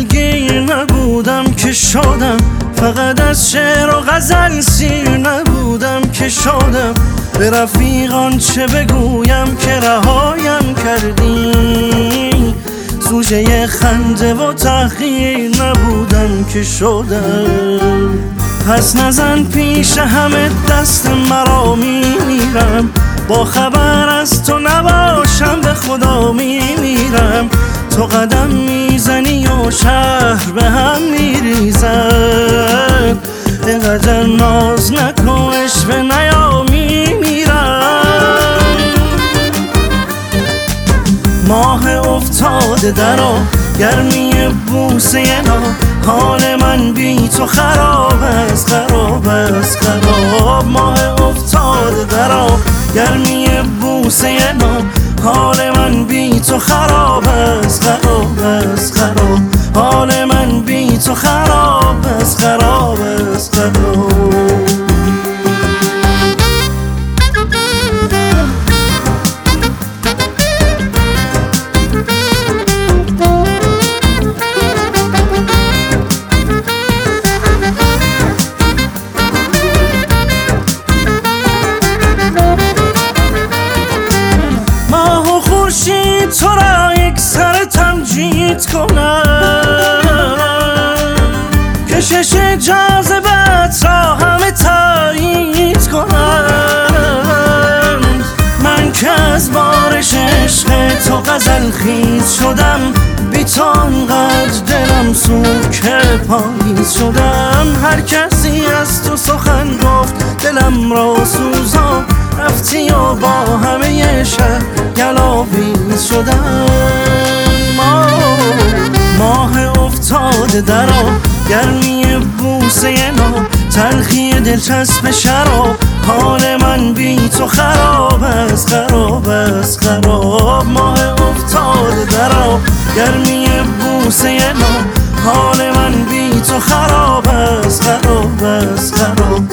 دلگیر نبودم که شدم، فقط از شعر و غزل سیر نبودم که شدم. به رفیقان چه بگویم که رهایم کردی، سوژه خنده و تحقیر نبودم که شدم. پس نزن پیش همه دست مرا میمیرم، با خبر از تو نباشم به خدا میمیرم. تو قدم میزنی و شهر به هم میریزد، اینقدر ناز نکنش به نیا میمیرم. ماه افتاده درا گرمی بوسه نا، حال من بی تو خراب است خراب است خراب. ماه افتاده درا گرمی بوسه نا، حال من بی تو خراب است خراب است خراب. حال من بی تو خراب است خراب است خراب. تو را یک سر تمجید کنم، کشش جاذبت را همه تایید کنم. من که از بارش عشق تو غزل خیز شدم، بی تو انقدر دلم سوک پاییز شدم. هر کسی از تو سخن گفت دلم را سوزان، رفتی و با همه شهر گلاویز شدم. ماه افتاده درا گرمی بوسه نا، تلخی دلچسب شراب، حال من بی تو خراب است خراب است خراب. ماه افتاده درا گرمی بوسه نا، حال من بی تو خراب است خراب است خراب.